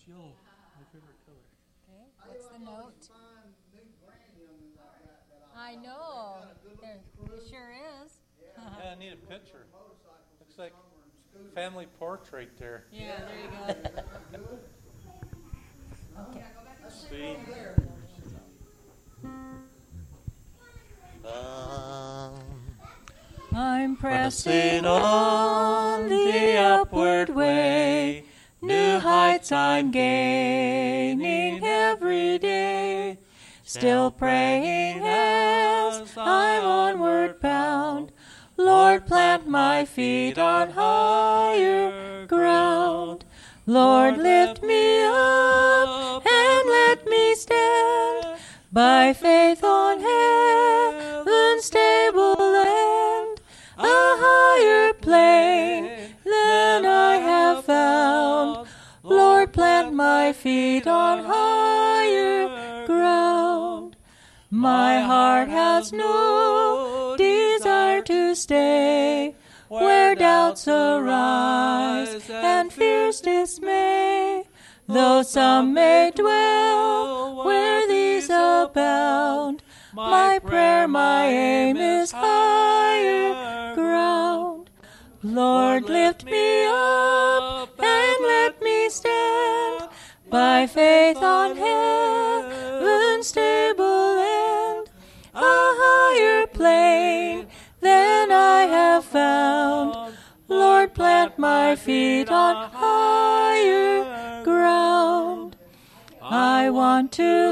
yellow. My favorite color. Okay, what's the note? I know. There, it sure is. Yeah, I need a picture. Looks like family portrait there. Yeah, there you go. Okay. Sweet. I'm pressing on the upward way. New heights I'm gaining every day. Still praying as I'm onward bound. Lord, plant my feet on higher ground. Lord, lift me up and let me stand by faith on heaven's stable land, a higher plane than I have found. Lord, plant my feet on higher ground. My heart has no desire to stay where doubts arise and fears dismay. Though some may dwell where these abound, my prayer, my aim is higher ground. Lord, lift me up and let me stand by faith on heaven's stable land, a higher plane than I have found. Lord, plant my feet on higher ground. I want to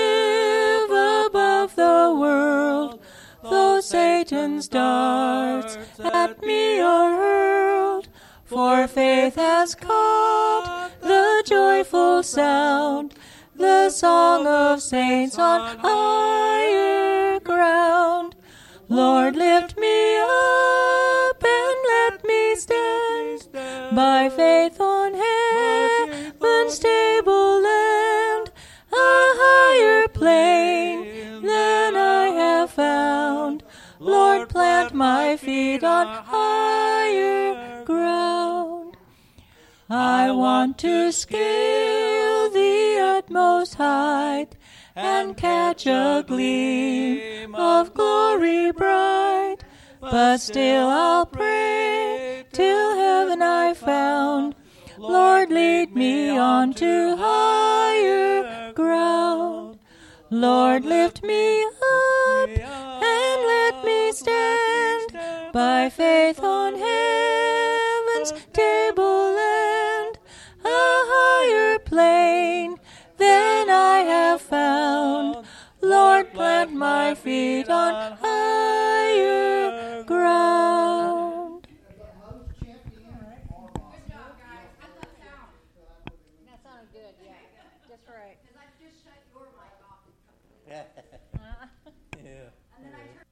live above the world, though Satan's darts at me are hurled. For faith has caught the joyful sound, the song of saints on higher ground. Lord, lift me up and let me stand by faith on heaven's stable land, a higher plane than I have found. Lord, plant my feet on higher ground. I want to scale the utmost height and catch a gleam of glory bright. But still I'll pray till heaven I found. Lord, lead me on to higher ground. Lord, lift me up and let me stand by faith on heaven's table land, a higher plane than I have found. Lord, plant my feet on higher ground. That sounded good, yeah. Just right. Because I just shut your mic off. Yeah. And then I turned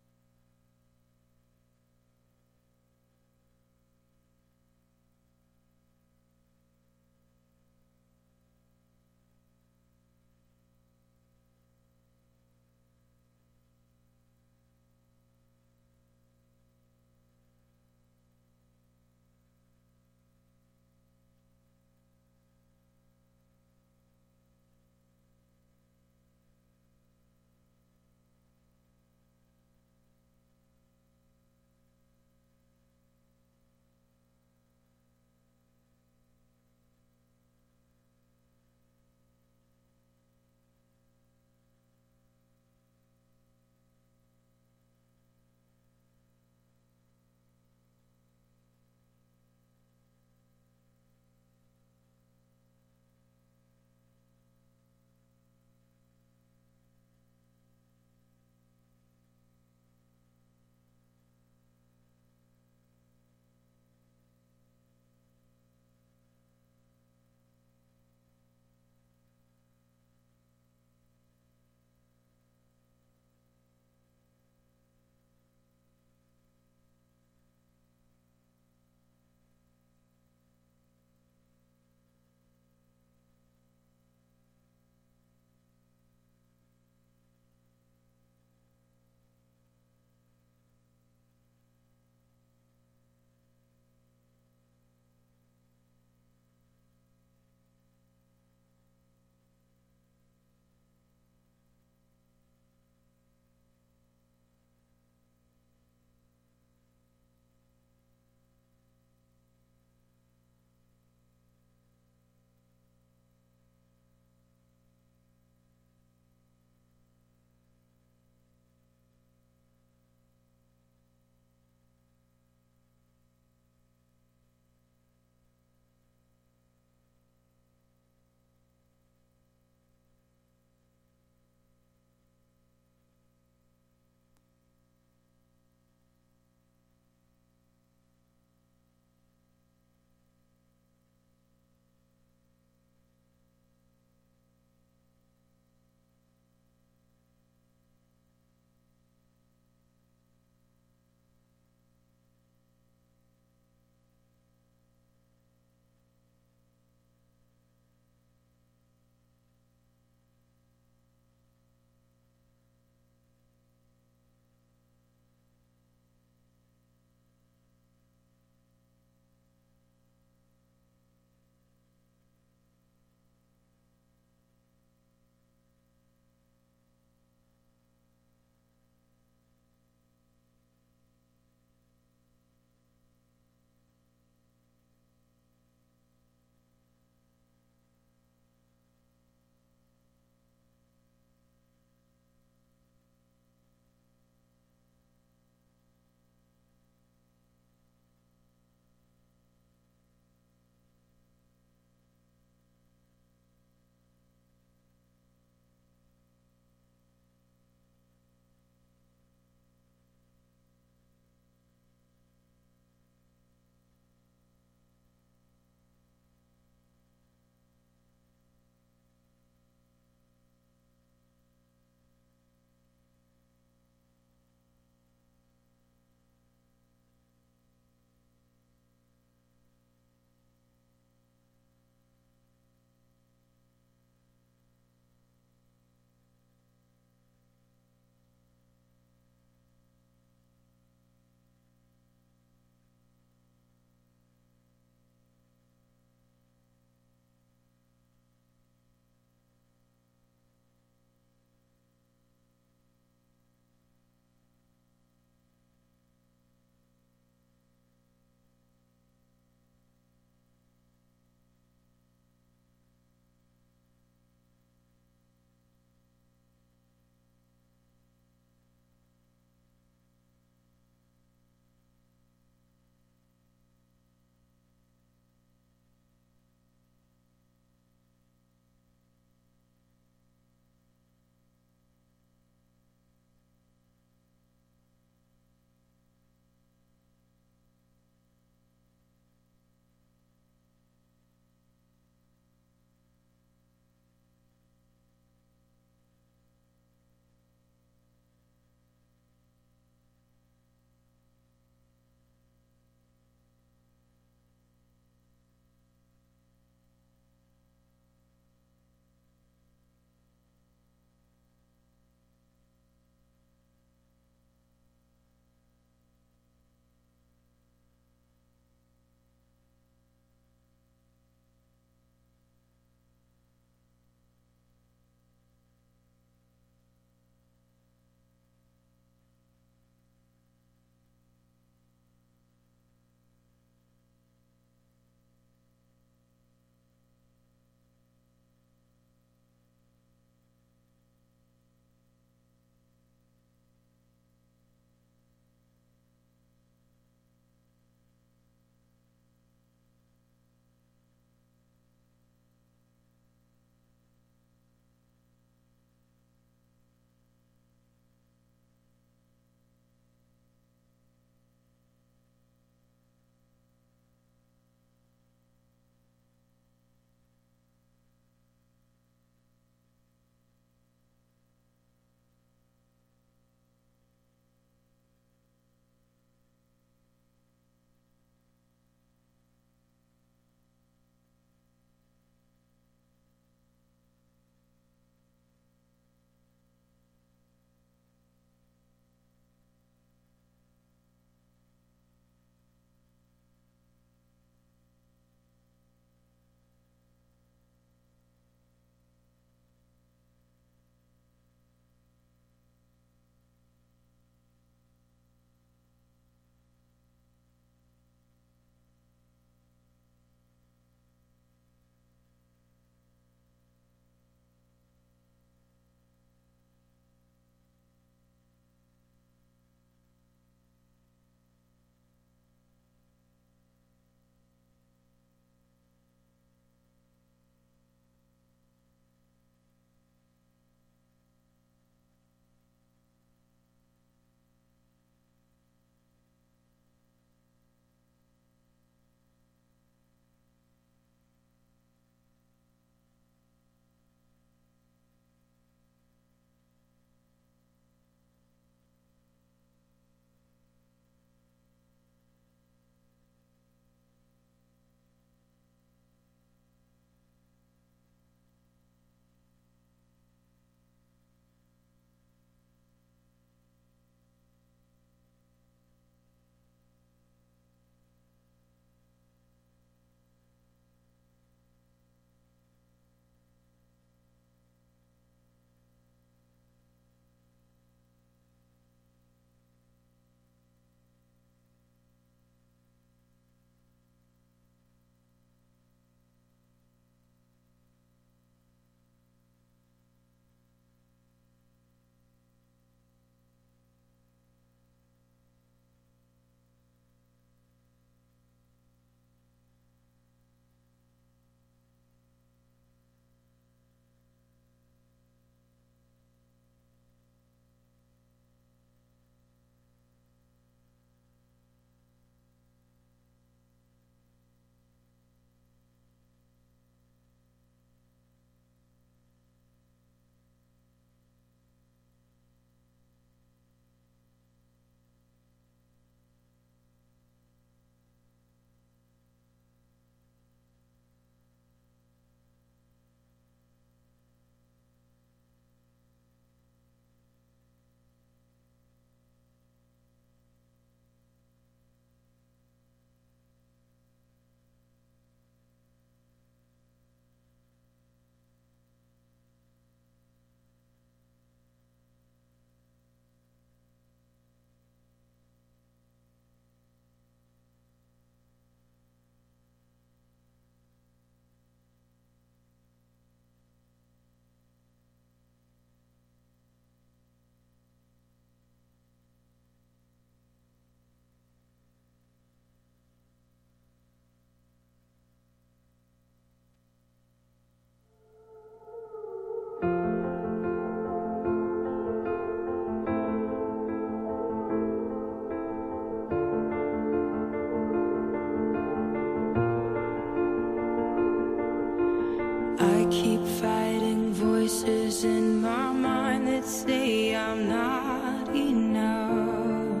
keep fighting voices in my mind that say I'm not enough.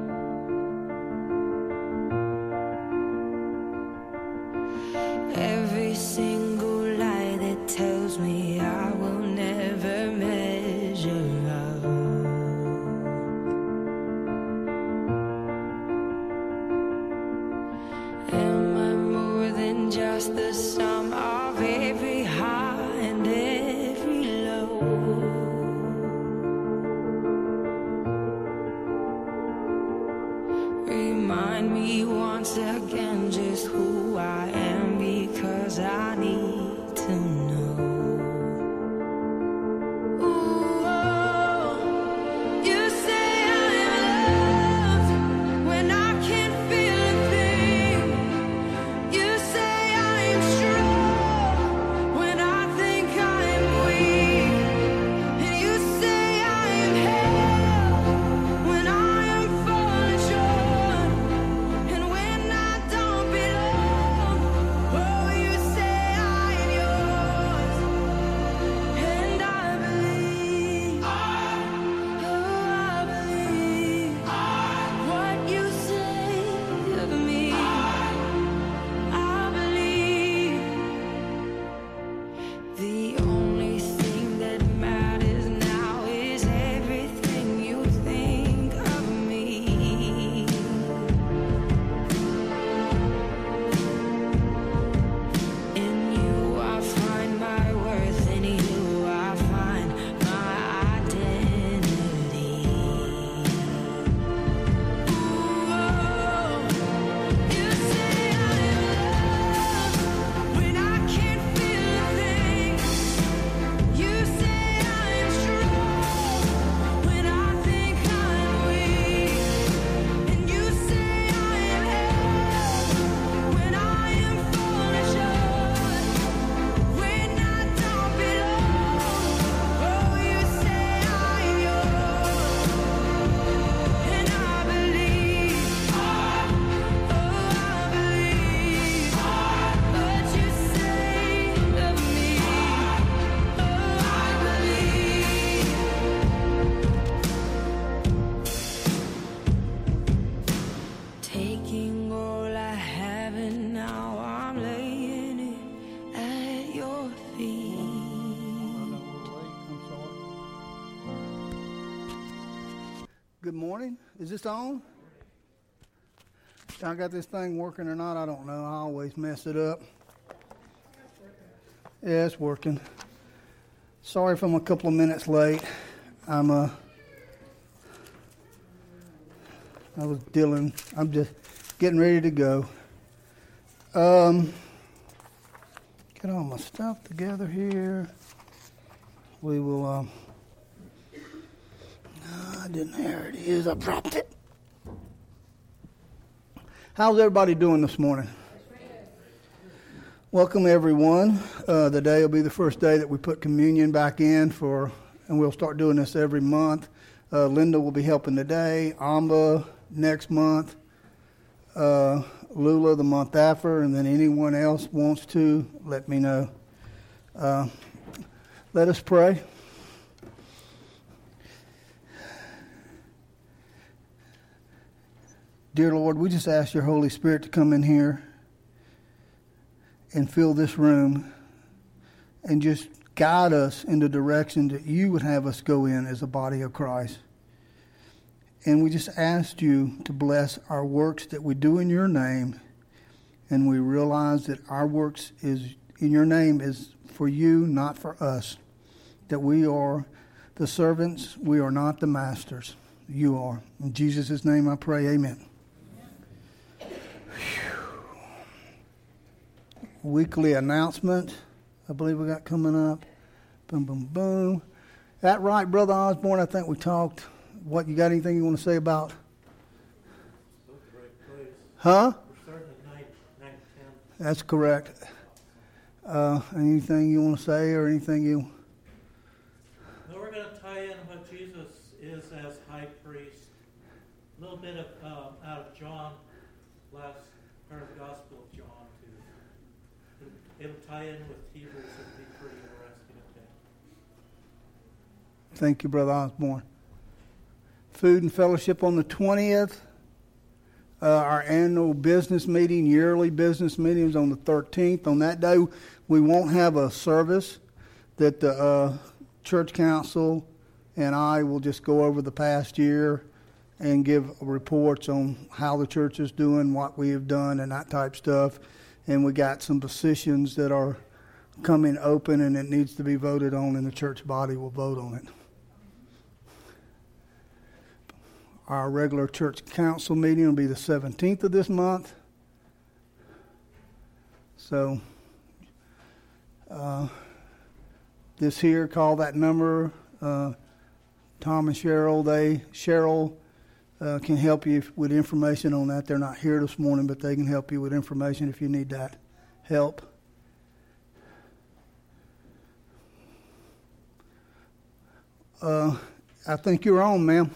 Every single lie that tells me I will never measure up. Am I more than just the sum of every high and every low? Remind me once again just who I am, because I need to know. Ooh, oh, you say I'm loved when I can't feel a thing. You say I am strong when I think I am weak. And you say I am held when I am falling short. And when I don't belong, oh, you say I am yours. And I believe, oh, I believe what you say of me. I believe the only thing that matters now is everything you think of me. In you I find my worth, in you I find my identity. Ooh, you say I am loved when I can't feel a thing. You say I am strong when I think I'm weak. And you say I am held when I am falling short. When I don't belong, oh, you say I am yours. And I believe, oh, I believe what you say of me. Oh, I believe. Taking all I have and now I'm laying it at your feet. Good morning. Is this on? I got this thing working or not, I don't know. I always mess it up. Yeah, it's working. Sorry if I'm a couple of minutes late. I'm just getting ready to go. Get all my stuff together here. We will, there it is. I dropped it. How's everybody doing this morning? Welcome, everyone. The day will be the first day that we put communion back in and we'll start doing this every month. Linda will be helping today, Amba next month, Lula the month after, and then anyone else wants to, let me know. Let us pray. Dear Lord, we just ask your Holy Spirit to come in here and fill this room and just guide us in the direction that you would have us go in as a body of Christ. And we just asked you to bless our works that we do in your name. And we realize that our works is in your name is for you, not for us. That we are the servants, we are not the masters. You are. In Jesus' name I pray, amen. Weekly announcement, I believe we got coming up. Boom, boom, boom. That right, Brother Osborne? I think we talked. What, you got anything you want to say about? Huh? We're starting at 9:10. That's correct. Anything you want to say or anything you... No, we're going to tie in what Jesus is as high priest. A little bit of out of John, last part of the Gospel of John, to it'll tie in with Hebrews. It'll be pretty interesting at that. Thank you, Brother Osborne. Food and fellowship on the 20th. Our annual business meeting, yearly business meeting, is on the 13th. On that day, we won't have a service. That the church council and I will just go over the past year and give reports on how the church is doing, what we have done, and that type stuff. And we got some positions that are coming open, and it needs to be voted on, and the church body will vote on it. Our regular church council meeting will be the 17th of this month. So, this here, call that number. Tom and Cheryl can help you with information on that. They're not here this morning, but they can help you with information if you need that help. I think you're on, ma'am.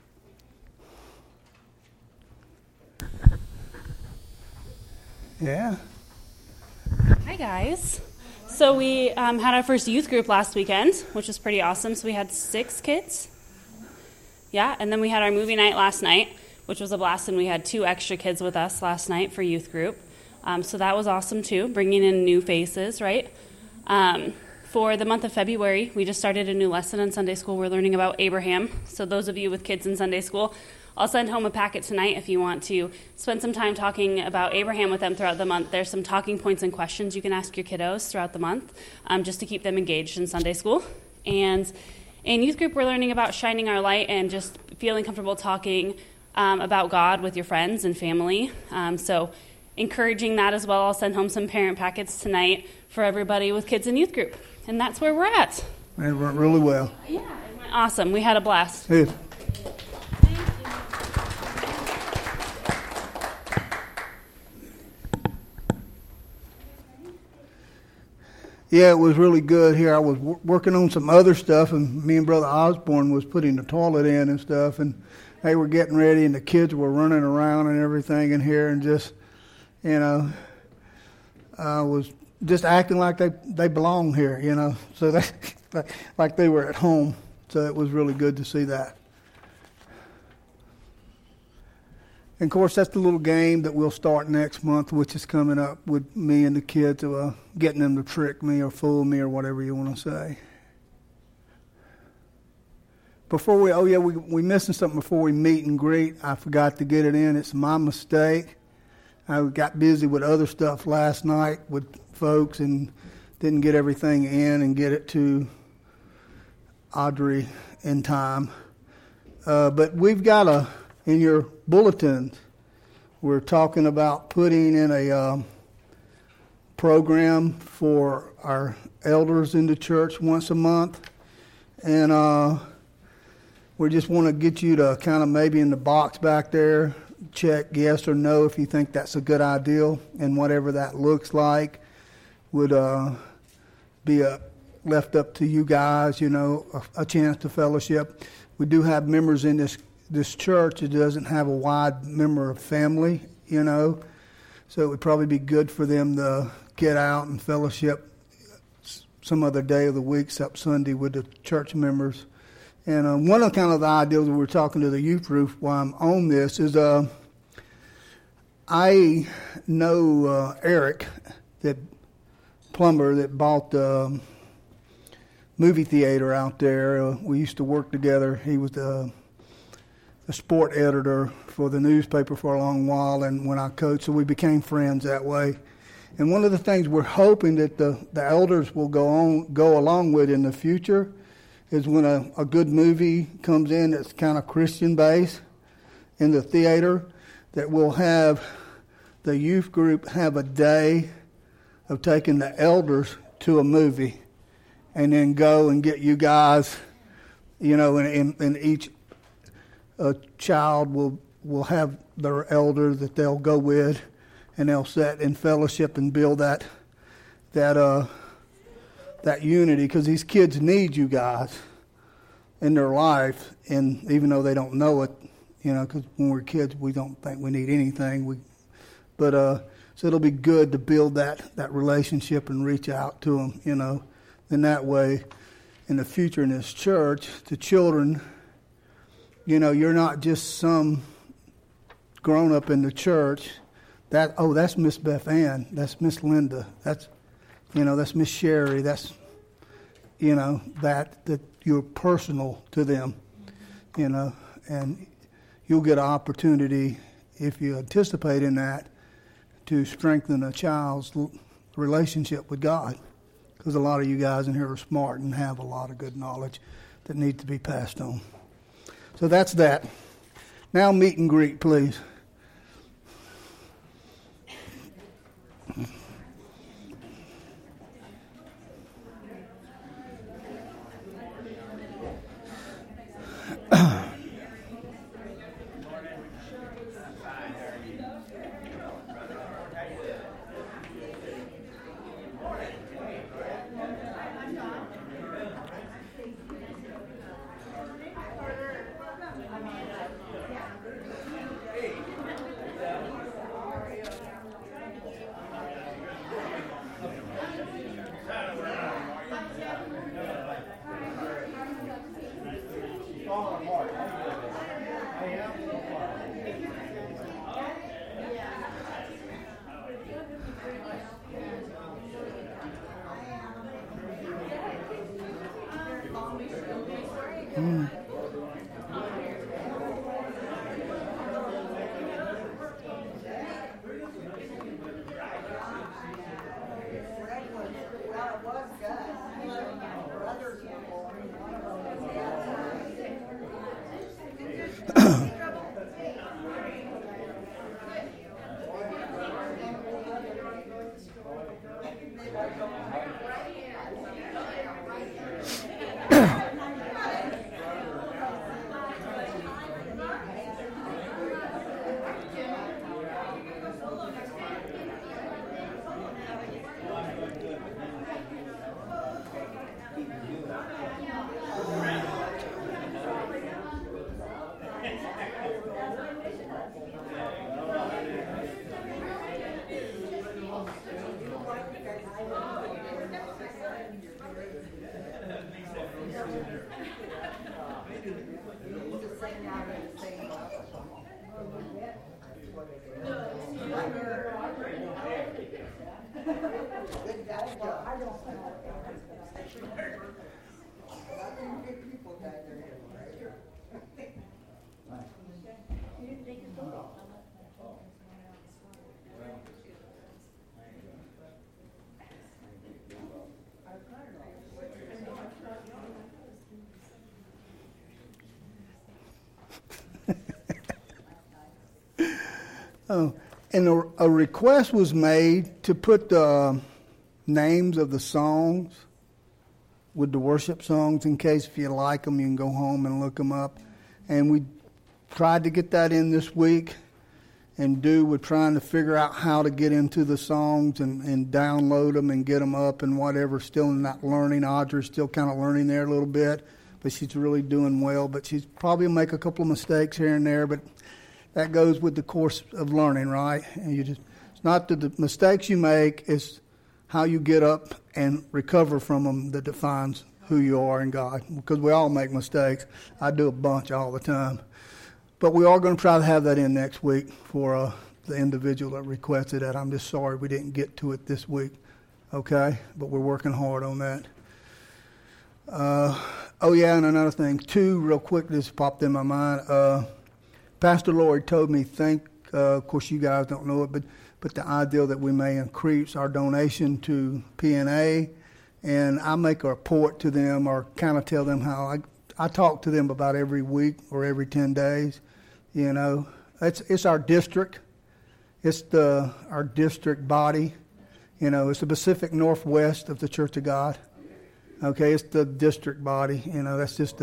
Yeah. Hi, guys. So we had our first youth group last weekend, which was pretty awesome. So we had 6 kids. Yeah, and then we had our movie night last night, which was a blast, and we had 2 extra kids with us last night for youth group. So that was awesome, too, bringing in new faces, right? For the month of February, we just started a new lesson in Sunday school. We're learning about Abraham. So those of you with kids in Sunday school, I'll send home a packet tonight if you want to spend some time talking about Abraham with them throughout the month. There's some talking points and questions you can ask your kiddos throughout the month just to keep them engaged in Sunday school. And in youth group, we're learning about shining our light and just feeling comfortable talking about God with your friends and family. So encouraging that as well. I'll send home some parent packets tonight for everybody with kids in youth group. And that's where we're at. It went really well. Yeah, it went awesome. We had a blast. Good. Yeah, it was really good here. I was working on some other stuff, and me and Brother Osborne was putting the toilet in and stuff, and they were getting ready, and the kids were running around and everything in here, and just, was just acting like they belong here, so they, like they were at home. So it was really good to see that. And of course, that's the little game that we'll start next month, which is coming up with me and the kids, getting them to trick me or fool me or whatever you want to say. Before we missing something before we meet and greet. I forgot to get it in. It's my mistake. I got busy with other stuff last night with folks and didn't get everything in and get it to Audrey in time. But we've got in your bulletins, we're talking about putting in a program for our elders in the church once a month. And we just want to get you to kind of maybe in the box back there, check yes or no if you think that's a good idea. And whatever that looks like would be left up to you guys, a chance to fellowship. We do have members in this church. It doesn't have a wide member of family, so it would probably be good for them to get out and fellowship some other day of the week, except Sunday, with the church members. And one of the ideas we were talking to the youth group while I'm on this is I know Eric, that plumber that bought the movie theater out there. We used to work together. He was the sport editor for the newspaper for a long while, and when I coached, so we became friends that way. And one of the things we're hoping that the elders will go along with in the future is when a good movie comes in that's kind of Christian based in the theater, that we'll have the youth group have a day of taking the elders to a movie, and then go and get you guys, and each child will have their elder that they'll go with, and they'll sit in fellowship and build that unity, because these kids need you guys in their life, and even though they don't know it, because when we're kids we don't think we need anything. So it'll be good to build that relationship and reach out to them, you know. In that way, in the future in this church, the children, you know, you're not just some grown up in the church. That's Miss Beth Ann. That's Miss Linda. That's Miss Sherry. That's, you know, that you're personal to them, you know, and you'll get an opportunity, if you anticipate in that, to strengthen a child's relationship with God. Because a lot of you guys in here are smart and have a lot of good knowledge that needs to be passed on. So that's that. Now meet and greet, please. Oh, and a request was made to put the names of the songs with the worship songs, in case if you like them, you can go home and look them up. And we tried to get that in this week, and we're trying to figure out how to get into the songs and download them and get them up and whatever. Still in that learning. Audrey's still kind of learning there a little bit, but she's really doing well. But she's probably going to make a couple of mistakes here and there, but that goes with the course of learning, right? And it's not the mistakes you make, it's how you get up and recover from them that defines who you are in God. Because we all make mistakes. I do a bunch all the time. But we are going to try to have that in next week for the individual that requested that. I'm just sorry we didn't get to it this week, okay? But we're working hard on that. Oh, yeah, and another thing, too, real quick, this popped in my mind. Pastor Lloyd told me, of course you guys don't know it, but the idea that we may increase our donation to PNA, and I make a report to them or kind of tell them how I talk to them about every week or every 10 days. You know, it's our district. It's our district body. You know, it's the Pacific Northwest of the Church of God. Okay, it's the district body. You know, that's just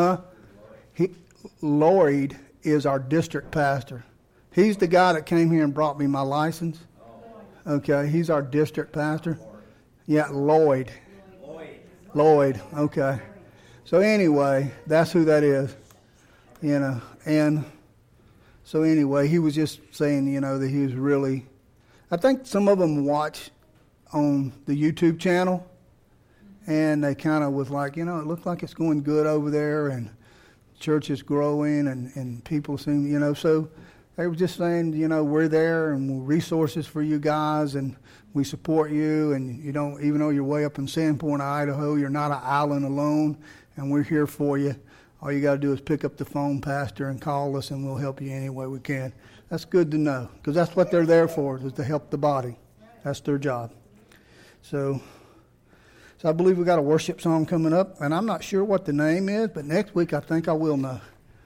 Lloyd is our district pastor. He's the guy that came here and brought me my license. Okay, he's our district pastor. Yeah, Lloyd. Okay. So anyway, that's who that is. You know, and so anyway, he was just saying, you know, that he was really, I think some of them watch on the YouTube channel, and they kind of was like, it looks like it's going good over there, and church is growing, and people seem, so they were just saying, we're there, and we're resources for you guys, and we support you, and you don't, even though you're way up in Sandpoint, Idaho, you're not an island alone, and we're here for you. All you got to do is pick up the phone, Pastor, and call us, and we'll help you any way we can. That's good to know, because that's what they're there for, is to help the body. That's their job. So I believe we got a worship song coming up, and I'm not sure what the name is, but next week I think I will know.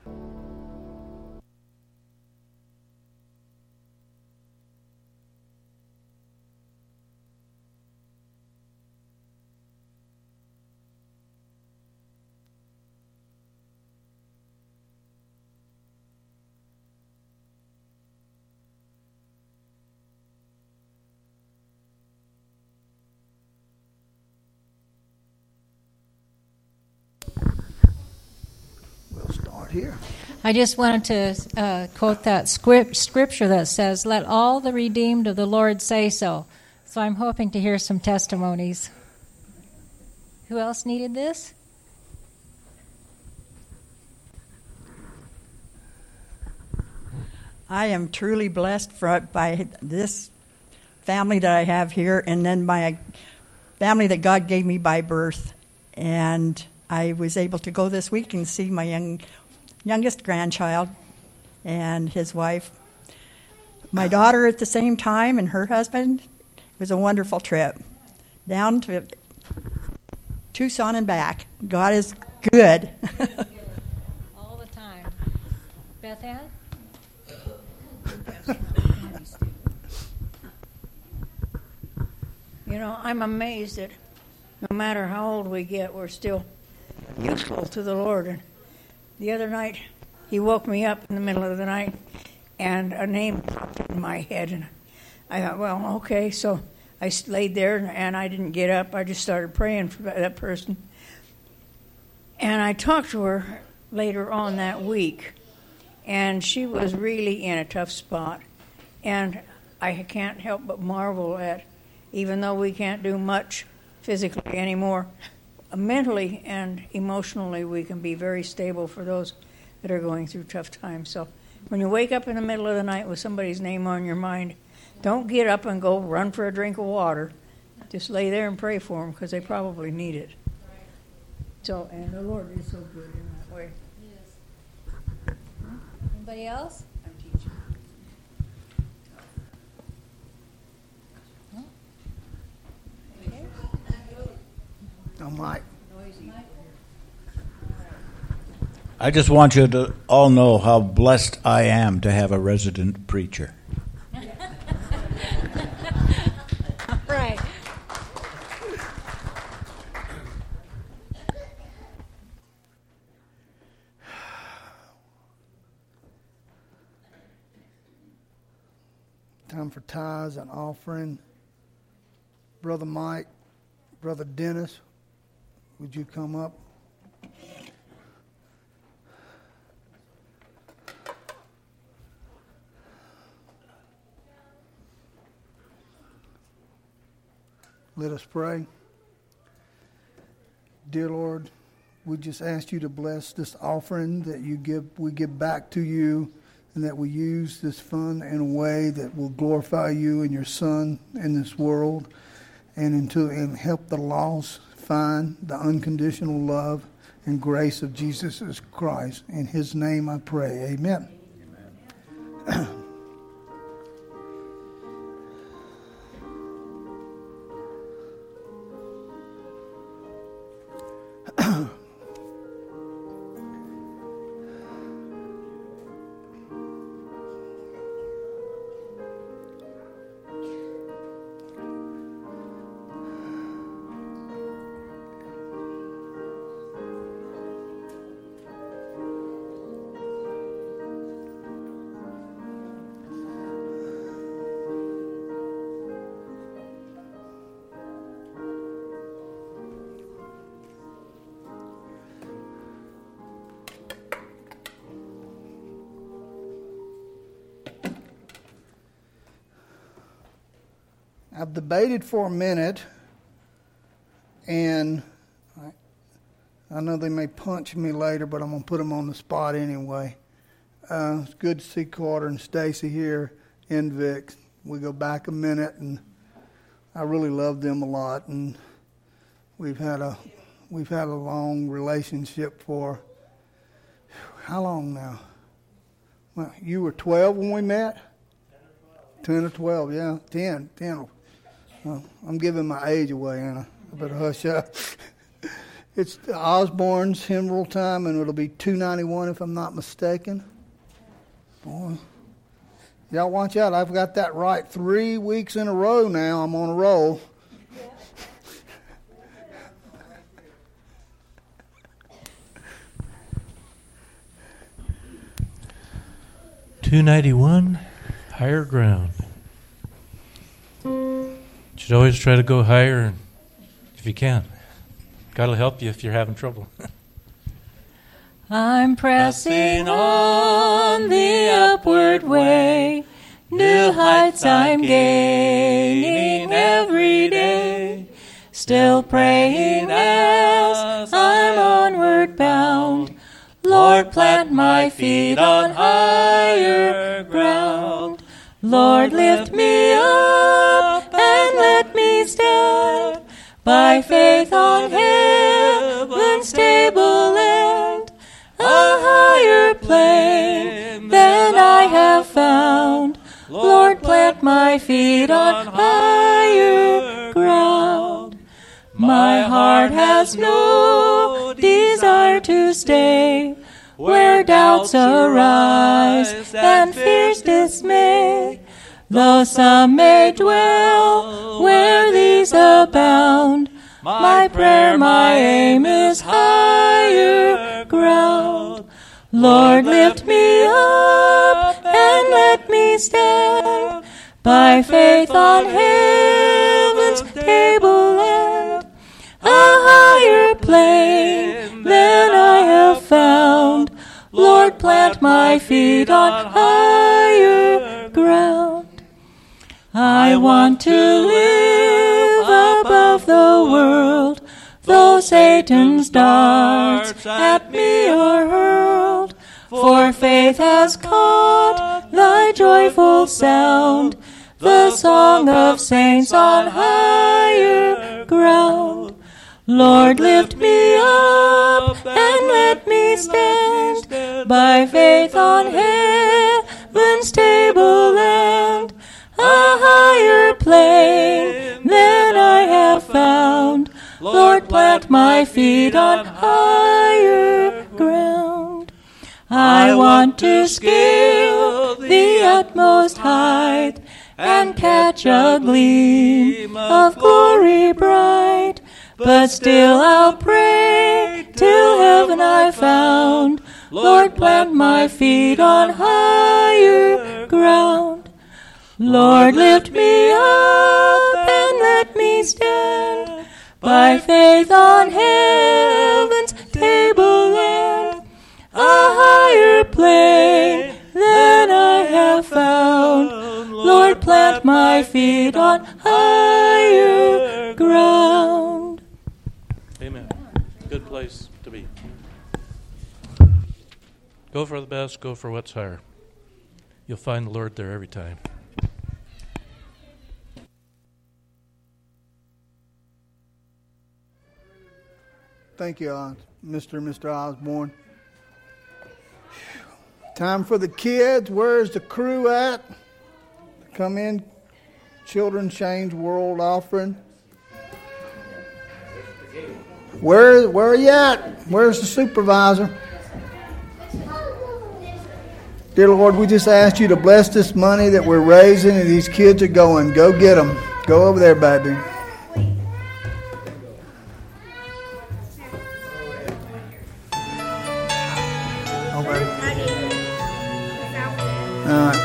Here. I just wanted to quote that scripture that says, "Let all the redeemed of the Lord say so." So I'm hoping to hear some testimonies. Who else needed this? I am truly blessed by this family that I have here, and then my family that God gave me by birth. And I was able to go this week and see my youngest grandchild and his wife. My daughter at the same time and her husband. It was a wonderful trip. Down to Tucson and back. God is good. All the time. Beth Ann? I'm amazed that no matter how old we get, we're still useful to the Lord. And the other night, he woke me up in the middle of the night, and a name popped in my head. And I thought, well, okay. So I laid there, and I didn't get up. I just started praying for that person. And I talked to her later on that week, and she was really in a tough spot. And I can't help but marvel at, even though we can't do much physically anymore, mentally and emotionally we can be very stable for those that are going through tough times. So when you wake up in the middle of the night with somebody's name on your mind, don't get up and go run for a drink of water. Just lay there and pray for them, because they probably need it. So, and the Lord is so good in that way. Yes. Anybody else? I'm teaching. I'm Mike. I just want you to all know how blessed I am to have a resident preacher. Right. Time for tithes and offering. Brother Mike, Brother Dennis, would you come up? Let us pray. Dear Lord, we just ask you to bless this offering that we give back to you, and that we use this fund in a way that will glorify you and your Son in this world, and help the lost find the unconditional love and grace of Jesus Christ. In his name I pray. Amen. Amen. I've debated for a minute, and I know they may punch me later, but I'm going to put them on the spot anyway. It's good to see Carter and Stacy here in Vic. We go back a minute, and I really love them a lot, and we've had a long relationship for how long now? Well, you were 12 when we met? 10 or 12, yeah. 10. Well, I'm giving my age away, Anna. I better hush up. It's the Osborne's hymnal time, and it'll be 291 if I'm not mistaken. Boy, y'all watch out. I've got that right 3 weeks in a row now. I'm on a roll. $291, higher ground. Should always try to go higher if you can. God will help you if you're having trouble. I'm pressing on the upward way. New heights I'm gaining every day. Still praying as I'm onward bound. Lord, plant my feet on higher ground. Lord, lift me up and let me stand by faith on heaven's tableland, a higher plane than I have found. Lord, plant my feet on higher ground. My heart has no desire to stay where doubts arise and fears dismay. Though some may dwell where these abound, my prayer, my aim is higher ground. Lord, lift me up and let me stand by faith on heaven's tableland, a higher plane than I have found. Lord, plant my feet on higher ground. I want to live above the world, though Satan's darts at me are hurled. For faith has caught thy joyful sound, the song of saints on higher ground. Lord, lift me up and let me stand by faith on heaven's tableland, a higher plane than I have found. Lord, plant my feet on higher ground. I want to scale the utmost height and catch a gleam of glory bright. But still I'll pray till heaven I found. Lord, plant my feet on higher ground. Lord, lift me up and let me stand by faith on heaven's tableland, a higher plane than I have found. Lord, plant my feet on higher ground. Amen. Good place to be. Go for the best, go for what's higher. You'll find the Lord there every time. Thank you, Mr. and Mr. Osborne. Time for the kids. Where's the crew at? Come in. Children's Change World Offering. Where are you at? Where's the supervisor? Dear Lord, we just asked you to bless this money that we're raising and these kids are going. Go get them. Go over there, baby. All right.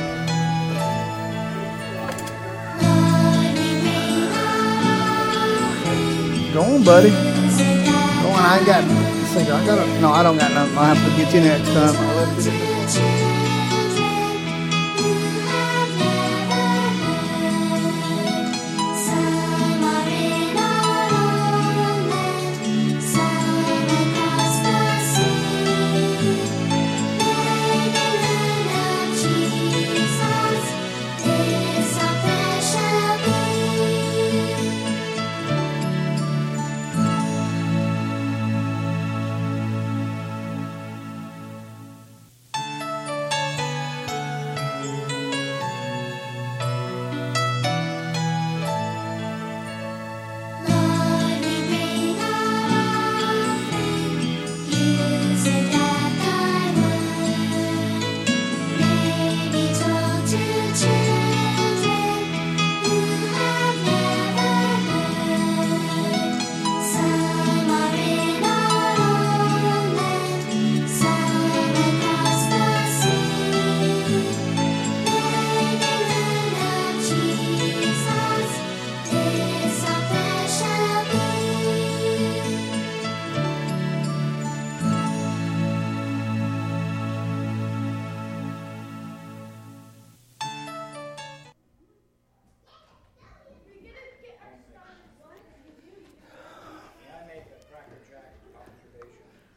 Go on, buddy. Go on. I ain't got. No, I don't got nothing. I'll have to get you next time.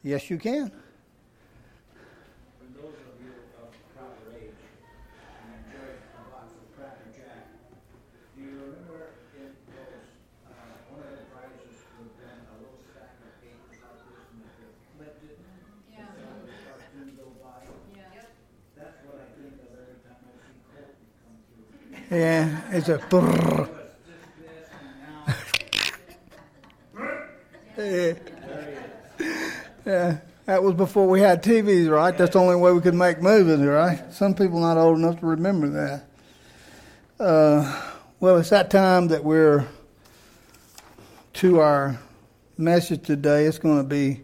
Yes, you can. For those of you of proper age and enjoy a box of Cracker Jack, do you remember in those, one of the prizes would have been a little stack of papers like this, and if you flipped it, yeah, the cartoon go by? Yeah. That's what I think of every time I see Colton come through. Yeah, it's a brrr. Yeah, that was before we had TVs, right? That's the only way we could make movies, right? Some people not old enough to remember that. Well, it's that time that we're to our message today. It's going to be,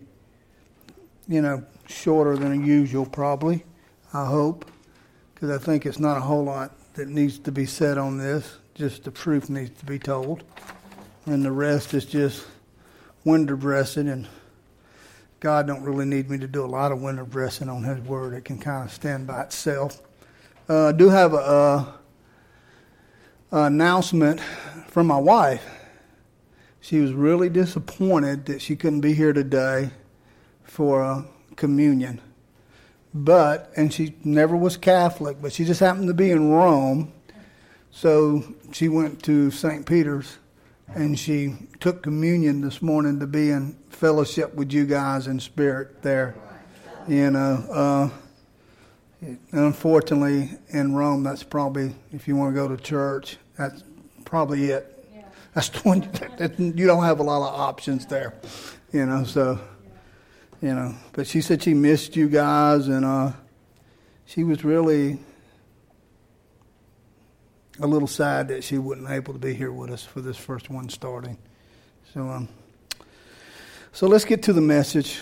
shorter than usual, probably, I hope, because I think it's not a whole lot that needs to be said on this. Just the truth needs to be told. And the rest is just window dressing, and God don't really need me to do a lot of window dressing on His Word. It can kind of stand by itself. I do have an announcement from my wife. She was really disappointed that she couldn't be here today for communion. And she never was Catholic, but she just happened to be in Rome. So she went to St. Peter's, and she took communion this morning to be in fellowship with you guys in spirit there. Unfortunately, in Rome, that's probably, if you want to go to church, that's probably it. Yeah. That's the one, you don't have a lot of options there, But she said she missed you guys, and she was really a little sad that she wasn't able to be here with us for this first one starting. So let's get to the message.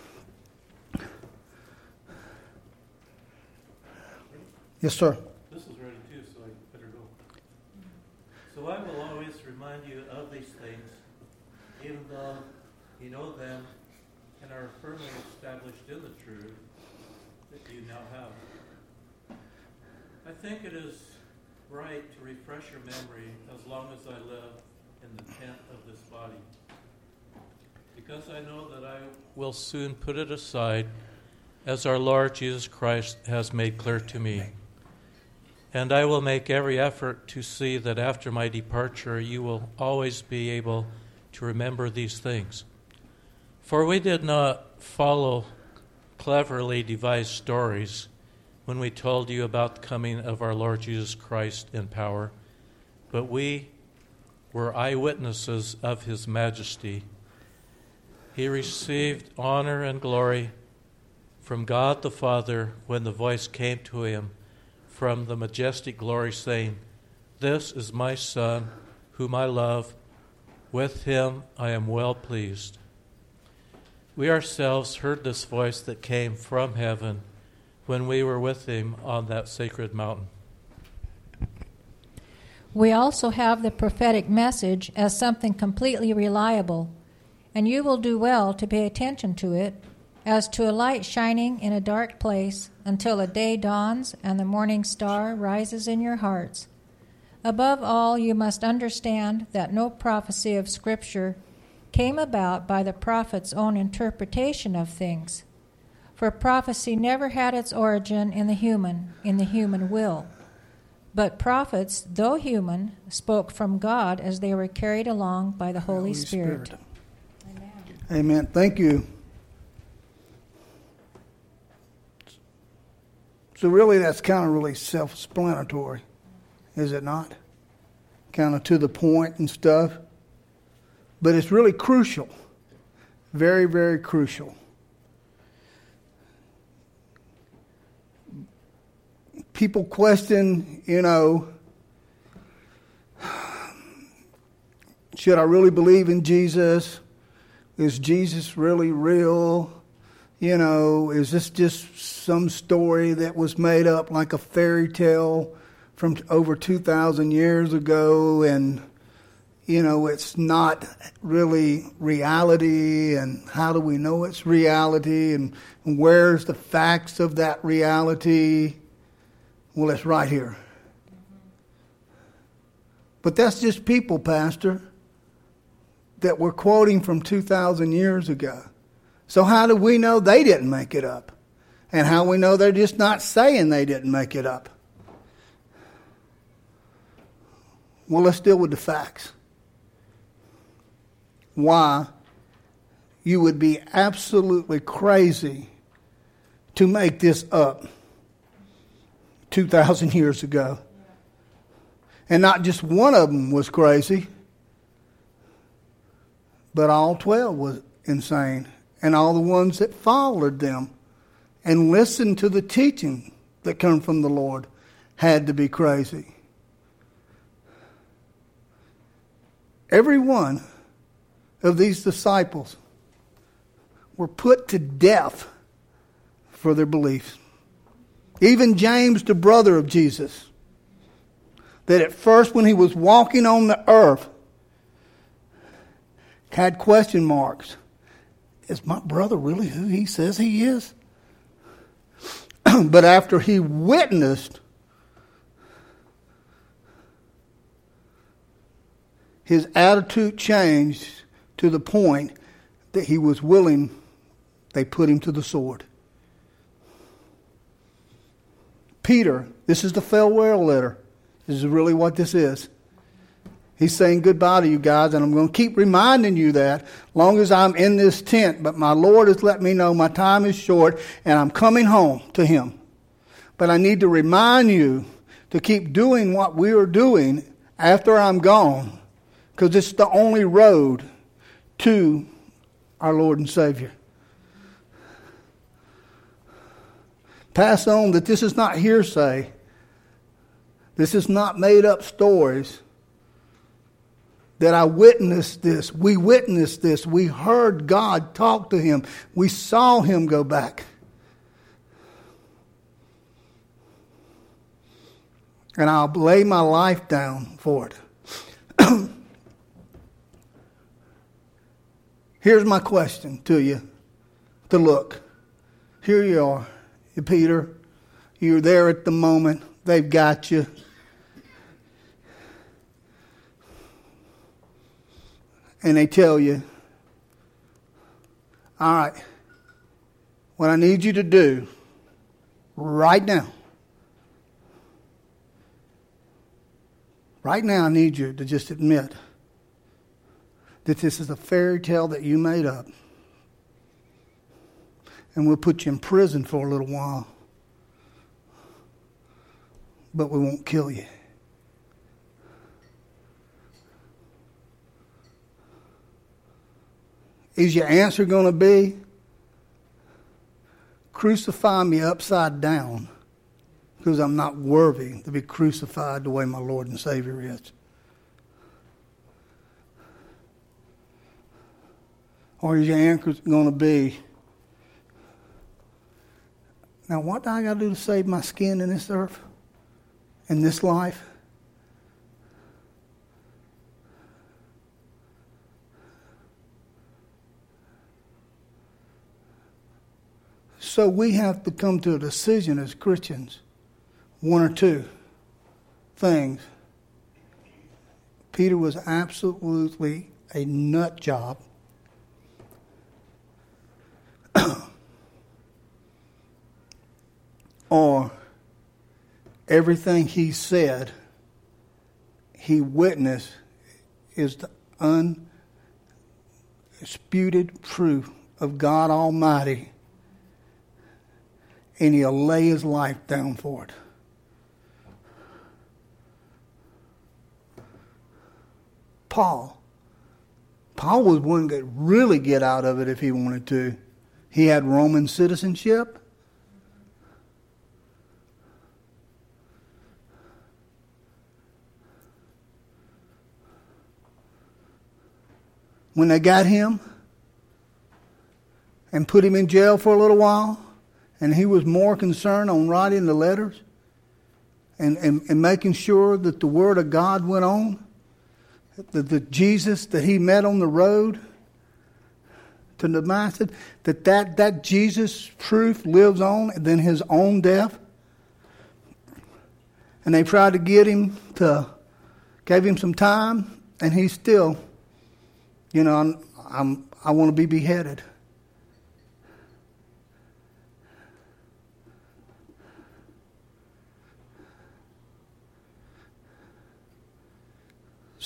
Yes, sir. This is ready too, so I better go. So I will always remind you of these things, even though you know them and are firmly established in the truth that you now have. I think it is right to refresh your memory as long as I live in the tent of this body, because I know that I will soon put it aside, as our Lord Jesus Christ has made clear to me. And I will make every effort to see that after my departure you will always be able to remember these things. For we did not follow cleverly devised stories when we told you about the coming of our Lord Jesus Christ in power, but we were eyewitnesses of His majesty. He received honor and glory from God the Father when the voice came to Him from the majestic glory, saying, "This is my Son, whom I love. With Him I am well pleased." We ourselves heard this voice that came from heaven when we were with Him on that sacred mountain. We also have the prophetic message as something completely reliable, and you will do well to pay attention to it as to a light shining in a dark place until the day dawns and the morning star rises in your hearts. Above all, you must understand that no prophecy of Scripture came about by the prophet's own interpretation of things. For prophecy never had its origin in the human will. But prophets, though human, spoke from God as they were carried along by the Holy Spirit. Amen. Thank you. So really that's kind of really self-explanatory, is it not? Kind of to the point and stuff. But it's really crucial. Very, very crucial. People question, should I really believe in Jesus? Is Jesus really real? Is this just some story that was made up like a fairy tale from over 2,000 years ago, and it's not really reality, and how do we know it's reality, and where's the facts of that reality? Well, it's right here. But that's just people, Pastor, that we're quoting from 2,000 years ago. So how do we know they didn't make it up? And how we know they're just not saying they didn't make it up? Well, let's deal with the facts. Why you would be absolutely crazy to make this up 2,000 years ago. And not just one of them was crazy, but all 12 was insane. And all the ones that followed them and listened to the teaching that come from the Lord had to be crazy. Every one of these disciples were put to death for their beliefs. Even James, the brother of Jesus, that at first when he was walking on the earth had question marks. Is my brother really who he says he is? But after he witnessed, his attitude changed to the point that he was willing, they put him to the sword. Peter, this is the farewell letter. This is really what this is. He's saying goodbye to you guys, and I'm going to keep reminding you that long as I'm in this tent. But my Lord has let me know my time is short, and I'm coming home to Him. But I need to remind you to keep doing what we are doing after I'm gone, because it's the only road to our Lord and Savior. Pass on that this is not hearsay. This is not made up stories. That I witnessed this. We witnessed this. We heard God talk to him. We saw him go back. And I'll lay my life down for it. Here's my question to you. To look. Here you are. Peter, you're there at the moment. They've got you. And they tell you, all right, what I need you to do right now, I need you to just admit that this is a fairy tale that you made up. And we'll put you in prison for a little while. But we won't kill you. Is your answer going to be, crucify me upside down because I'm not worthy to be crucified the way my Lord and Savior is? Or is your answer going to be, now what do I got to do to save my skin in this earth, in this life? So we have to come to a decision as Christians. One or two things. Peter was absolutely a nut job. Or everything he said, he witnessed, is the undisputed truth of God Almighty. And he'll lay his life down for it. Paul was one that could really get out of it if he wanted to. He had Roman citizenship. When they got him and put him in jail for a little while, and he was more concerned on writing the letters and making sure that the Word of God went on. That the Jesus that he met on the road to Damascus, that Jesus truth lives on than his own death. And they tried to get him gave him some time, and he still, I want to be beheaded.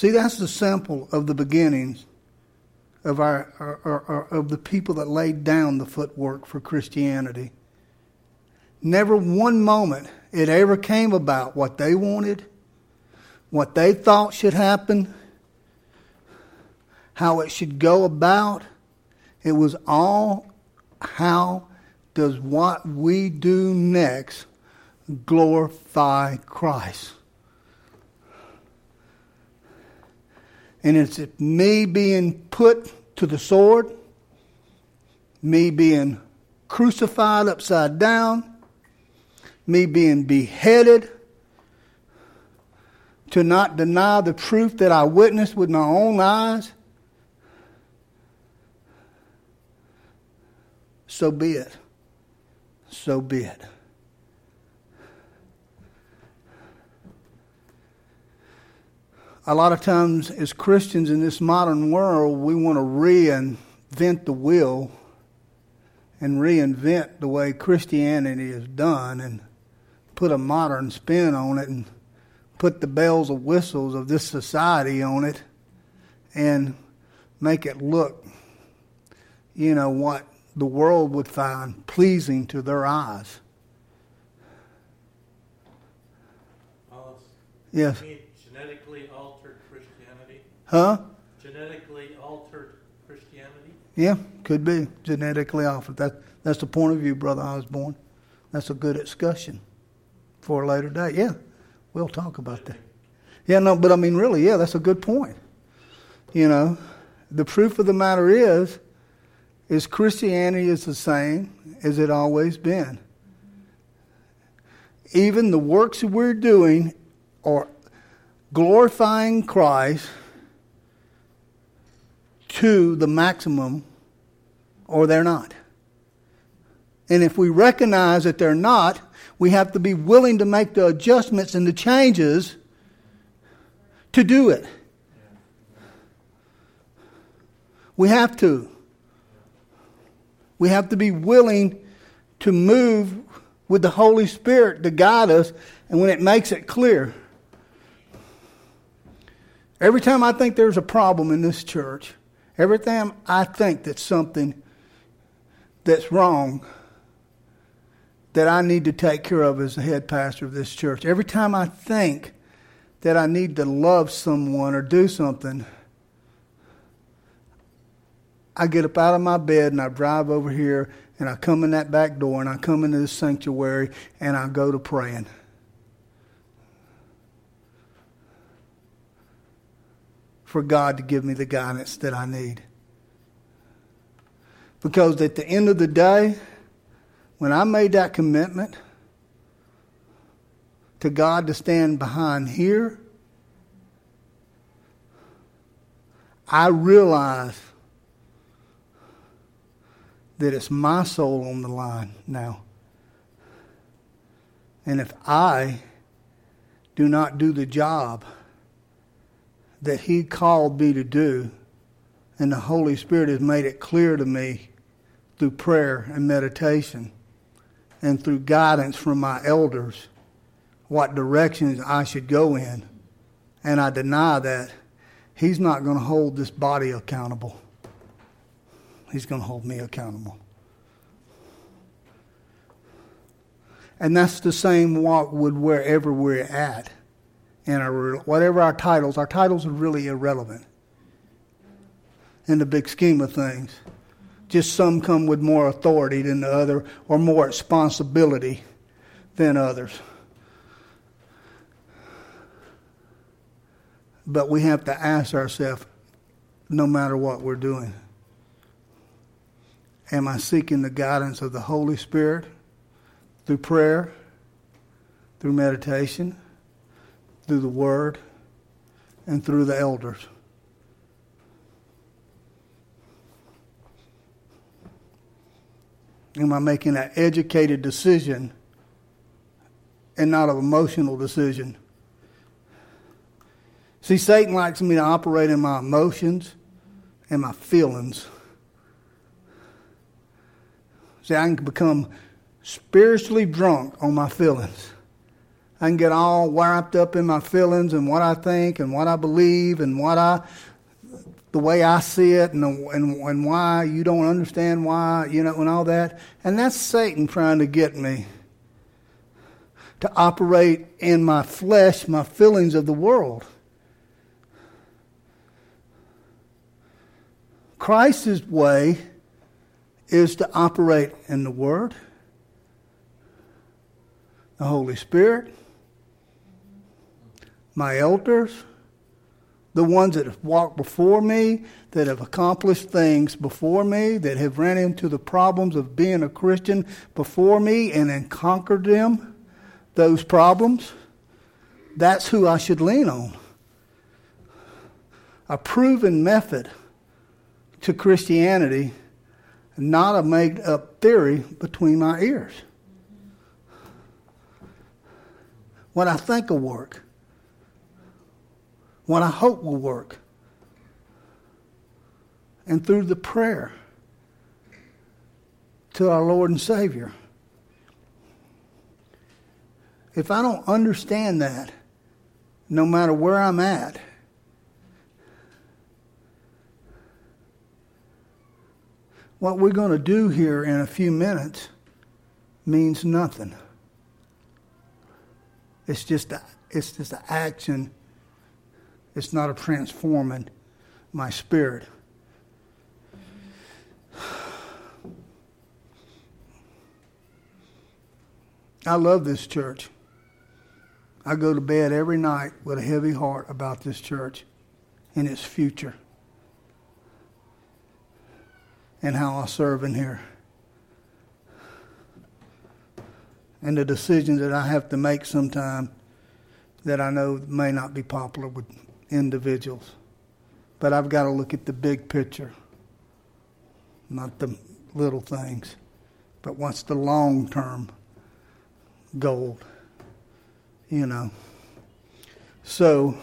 See, that's the sample of the beginnings of of the people that laid down the footwork for Christianity. Never one moment it ever came about what they wanted, what they thought should happen, how it should go about. It was all, how does what we do next glorify Christ? And it's me being put to the sword, me being crucified upside down, me being beheaded, to not deny the truth that I witnessed with my own eyes. So be it. So be it. A lot of times as Christians in this modern world, we want to reinvent the wheel and reinvent the way Christianity is done and put a modern spin on it and put the bells and whistles of this society on it and make it look, what the world would find pleasing to their eyes. Yes. Genetically altered Christianity? Huh? Genetically altered Christianity? Yeah, could be. Genetically altered. That's the point of view, Brother Osborne. That's a good discussion for a later date. Yeah, we'll talk about that. Yeah, no, but I mean, really, yeah, that's a good point. The proof of the matter is Christianity is the same as it always been. Even the works that we're doing are glorifying Christ to the maximum, or they're not. And if we recognize that they're not, we have to be willing to make the adjustments and the changes to do it. We have to. We have to be willing to move with the Holy Spirit to guide us, and when it makes it clear. Every time I think there's a problem in this church, every time I think that something that's wrong that I need to take care of as the head pastor of this church, every time I think that I need to love someone or do something, I get up out of my bed and I drive over here and I come in that back door and I come into this sanctuary and I go to praying. For God to give me the guidance that I need. Because at the end of the day, when I made that commitment to God to stand behind here, I realized that it's my soul on the line now. And if I do not do the job that He called me to do, and the Holy Spirit has made it clear to me through prayer and meditation and through guidance from my elders what directions I should go in, and I deny that, He's not going to hold this body accountable. He's going to hold me accountable. And that's the same walk with wherever we're at. And whatever our titles are really irrelevant in the big scheme of things. Just some come with more authority than the other, or more responsibility than others. But we have to ask ourselves, no matter what we're doing, am I seeking the guidance of the Holy Spirit through prayer, through meditation, through the Word, and through the elders? Am I making an educated decision and not an emotional decision? See, Satan likes me to operate in my emotions and my feelings. See, I can become spiritually drunk on my feelings. I can get all wrapped up in my feelings and what I think and what I believe and the way I see it and why you don't understand why, and all that. And that's Satan trying to get me to operate in my flesh, my feelings of the world. Christ's way is to operate in the Word, the Holy Spirit, my elders, the ones that have walked before me, that have accomplished things before me, that have ran into the problems of being a Christian before me and then conquered them, those problems. That's who I should lean on. A proven method to Christianity, not a made-up theory between my ears. What I think will work. What I hope will work. And through the prayer to our Lord and Savior. If I don't understand that, no matter where I'm at, what we're going to do here in a few minutes means nothing. It's just an action. It's not a transforming my spirit. I love this church. I go to bed every night with a heavy heart about this church and its future and how I serve in here. And the decisions that I have to make sometime that I know may not be popular with individuals. But I've got to look at the big picture, not the little things. But what's the long-term goal? So,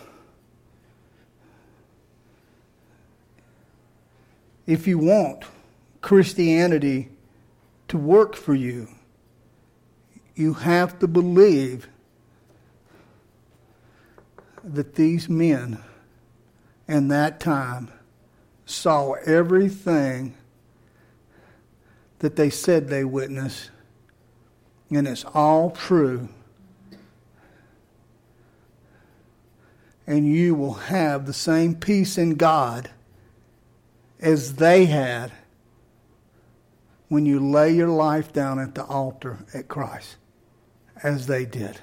if you want Christianity to work for you, you have to believe that these men in that time saw everything that they said they witnessed, and it's all true. And you will have the same peace in God as they had when you lay your life down at the altar at Christ, as they did.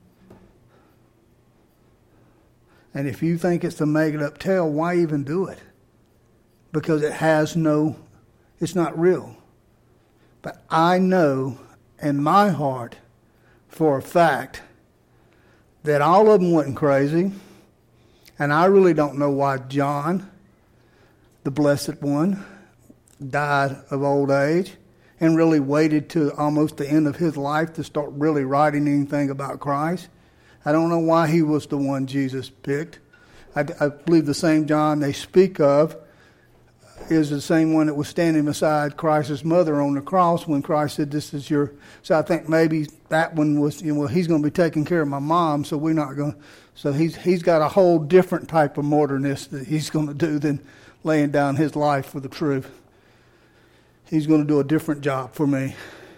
And if you think it's a made-up tale, why even do it? Because it's not real. But I know in my heart for a fact that all of them wasn't crazy. And I really don't know why John, the Blessed One, died of old age and really waited to almost the end of his life to start really writing anything about Christ. I don't know why he was the one Jesus picked. I believe the same John they speak of is the same one that was standing beside Christ's mother on the cross when Christ said, "This is your..." So I think maybe that one was, he's going to be taking care of my mom, so we're not going to... So he's got a whole different type of martyrness that he's going to do than laying down his life for the truth. He's going to do a different job for me.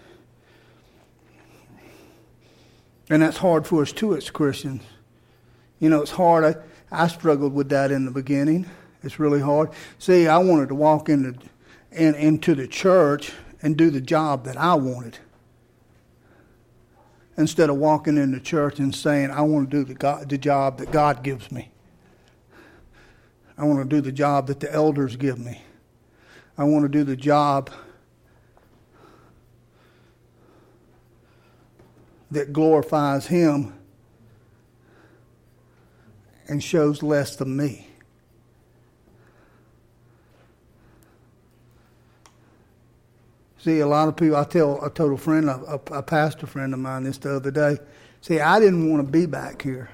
And that's hard for us too as Christians. It's hard. I struggled with that in the beginning. It's really hard. See, I wanted to walk into the church and do the job that I wanted, instead of walking into church and saying, I want to do the job that God gives me. I want to do the job that the elders give me. I want to do the job that glorifies Him and shows less than me. See, a lot of people, I told a friend, a pastor friend of mine this the other day, see, I didn't want to be back here.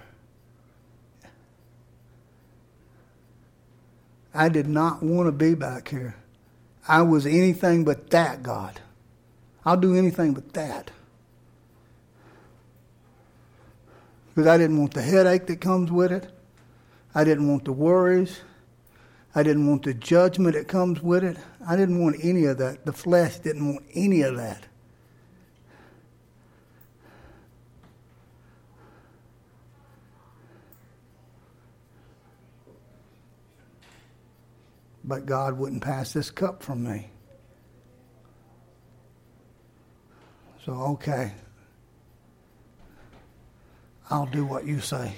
I did not want to be back here. I was anything but that, God. I'll do anything but that. Because I didn't want the headache that comes with it. I didn't want the worries. I didn't want the judgment that comes with it. I didn't want any of that. The flesh didn't want any of that. But God wouldn't pass this cup from me. So, okay. I'll do what you say.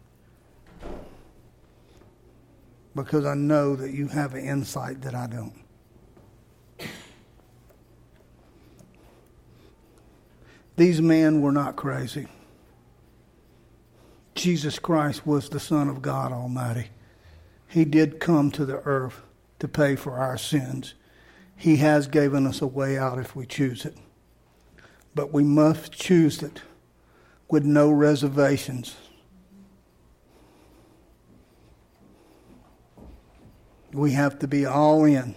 Because I know that you have an insight that I don't. These men were not crazy. Jesus Christ was the Son of God Almighty. He did come to the earth to pay for our sins. He has given us a way out if we choose it. But we must choose it with no reservations. We have to be all in,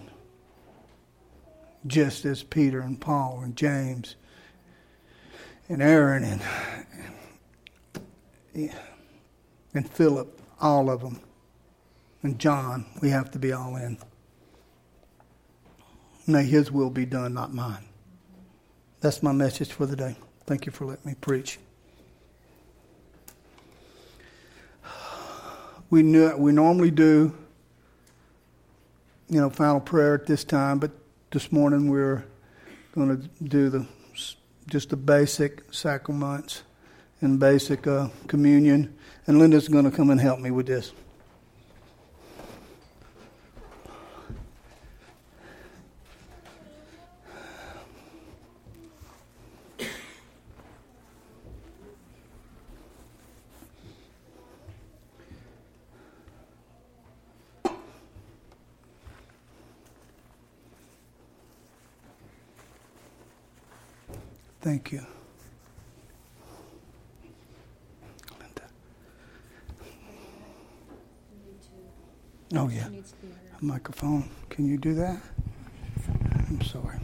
just as Peter and Paul and James and Aaron and Philip, all of them, and John. We have to be all in. May His will be done, not mine. That's my message for the day. Thank you for letting me preach. We normally do, final prayer at this time, but this morning we're going to do just the basic sacraments and basic communion. And Linda's going to come and help me with this. Thank you. Linda. Oh, yeah. A microphone. Can you do that? I'm sorry.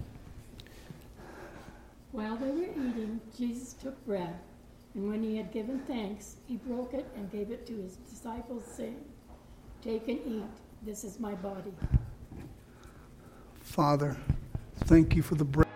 While they were eating, Jesus took bread, and when he had given thanks, he broke it and gave it to his disciples, saying, "Take and eat. This is my body." Father, thank you for the bread.